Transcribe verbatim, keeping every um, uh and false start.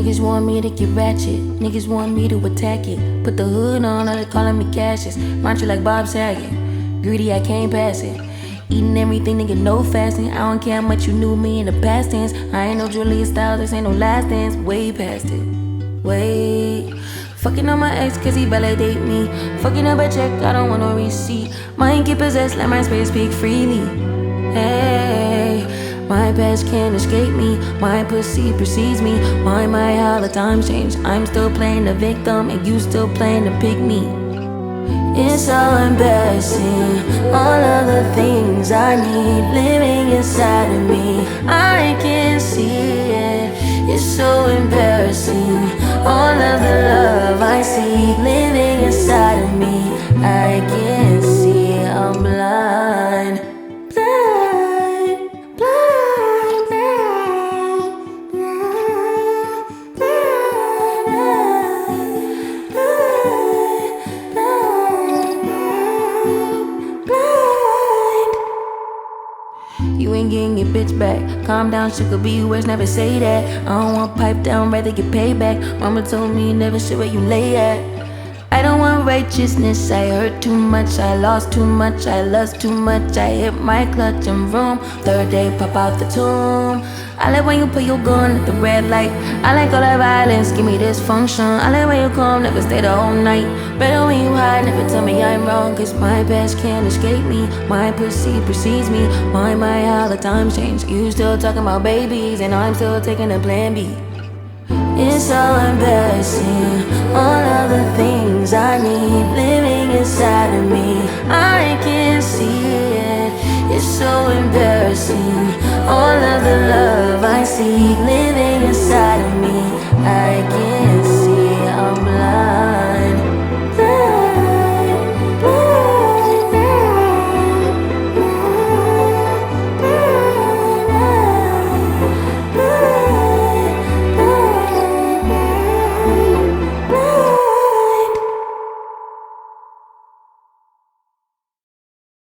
Niggas want me to get ratchet, niggas want me to attack it. Put the hood on, all they calling me Cassius. Mantra like Bob Saget, greedy I can't pass it. Eating everything, nigga, no fasting. I don't care how much you knew me in the past tense. I ain't no Julia Styles, this ain't no last dance. Way past it, wait. Fucking on my ex cause he validate me. Fucking up a check, I don't want no receipt. Mind get possessed, let my space speak freely. Hey, my past can't escape me. My pussy precedes me. Why my how the times change? I'm still playing the victim and you still playing the pygmy. It's so embarrassing, all of the things I need living inside of me. I can't see it, it's so embarrassing. All of the love I see living inside of me. I can't see, I'm blind. Blind, blind, blind, blind, blind, blind, blind. You ain't getting your bitch back. Calm down, she could be worse, never say that. I don't want pipe down, rather get paid back. Mama told me never shit where you lay at. I don't want righteousness, I hurt too much, I lost too much, I lost too much. I hit my clutch and vroom, third day pop out the tomb. I like when you put your gun at the red light. I like all that violence, give me dysfunction. I like when you come, never stay the whole night. Better when you hide, never tell me I'm wrong. Cause my past can't escape me. My pussy precedes me. Why my how the times change? You still talking about babies and I'm still taking a plan B. It's so embarrassing, all of the things I need living inside of me. I can't see it, it's so embarrassing. All of the love I see